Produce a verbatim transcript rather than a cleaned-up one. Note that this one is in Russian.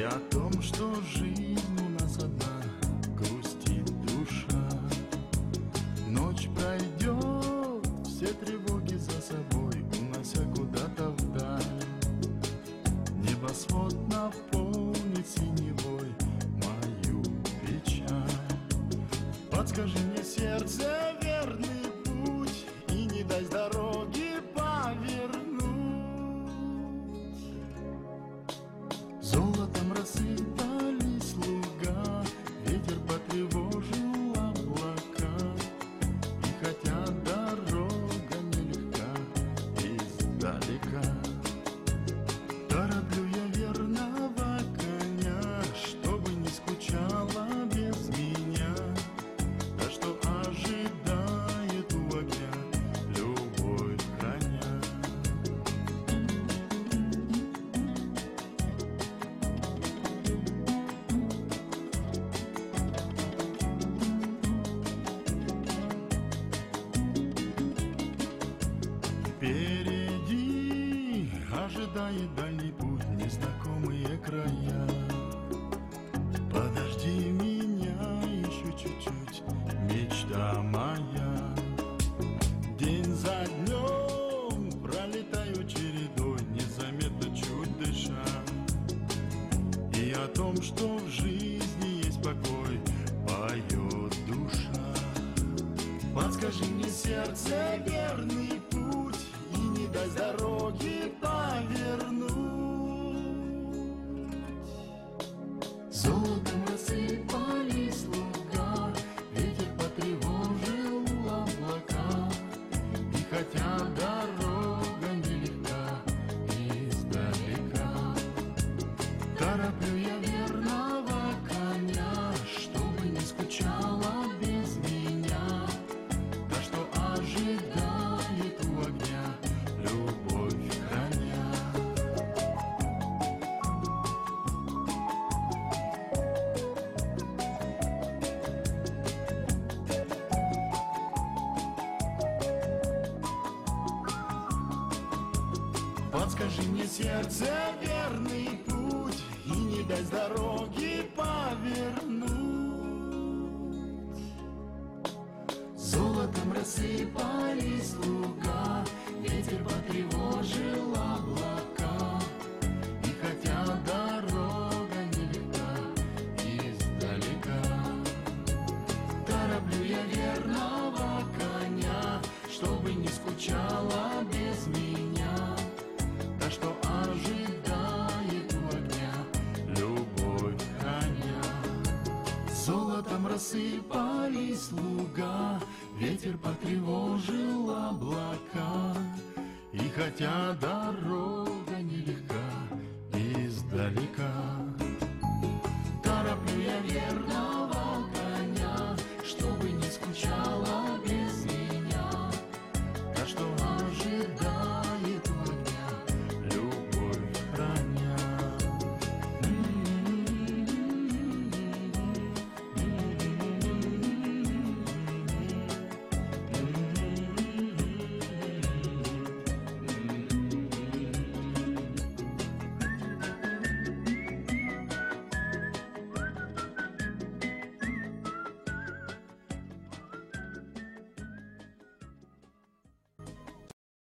о том, что жизнь у нас одна, грустит душа. Ночь пройдет, все тревоги за собой, унося куда-то вдаль. Небосвод наполнит синевой мою печаль. Подскажи мне, сердце, верный путь, и не дай с дороги повернуть. Золотом рассыпались луга, ветер потревожил облака. И хотя дорога нелегка издалека, тороплю я верного коня, чтобы не скучала без меня. Да что ожидает у огня, любовь храня. Впереди ожидает дальний путь, незнакомые края. Подожди меня еще чуть-чуть, мечта моя. День за днем пролетаю чередой, незаметно чуть дыша. И о том, что в жизни есть покой, поет душа. Подскажи мне, сердце, верный путь, и не дай с дороги повернуть. Золотом рассыпались луга, ветер потревожил облака. И хотя дорога нелегка издалека, тороплю я верного коня, чтобы не скучала без меня. Да что ожидает у огня, любовь храня. Подскажи мне, сердце, верный путь, и не дай с дороги повернуть. Золотом рассыпались луга, ветер потревожил облака. И хотя дорога нелегка издалека, тороплю я верного коня, чтобы не скучала без меня. Да что ожидает у огня, любовь храня. Золотом рассыпались луга, ветер потревожил облака. И хотя дорога нелегка издалека, тороплю я верно